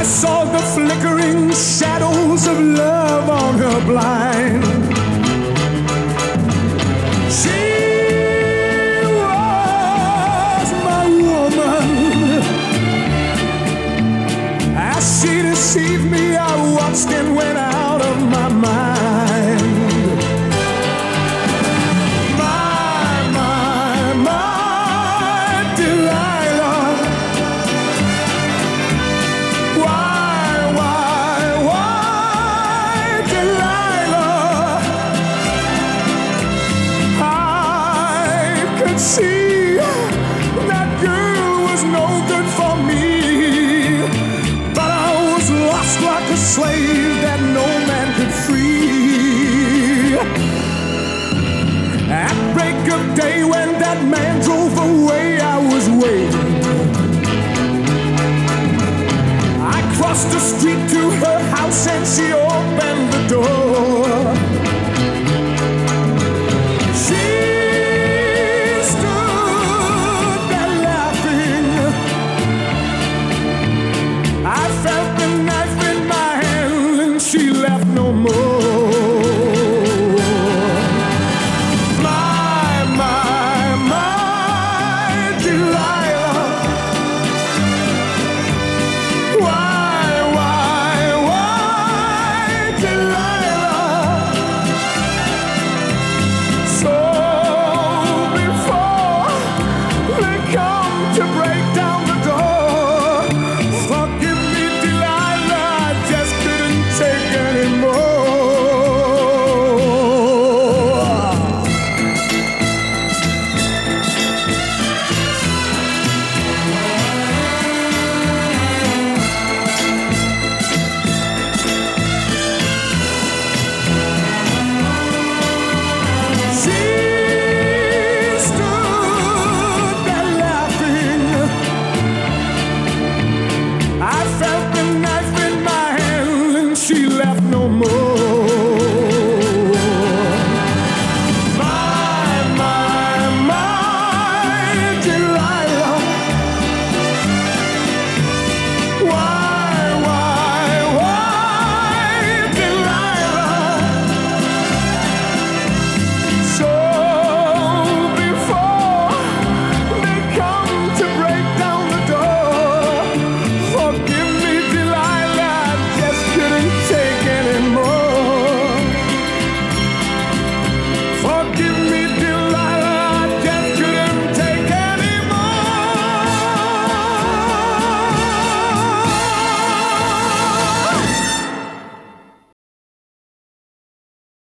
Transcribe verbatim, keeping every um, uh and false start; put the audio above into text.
saw the flickering shadows of love on her blind. She was my woman. As she deceived me, I watched and went out of my mind. See, that girl was no good for me, but I was lost like a slave that no man could free. At break of day when that man drove away, I was waiting. I crossed the street to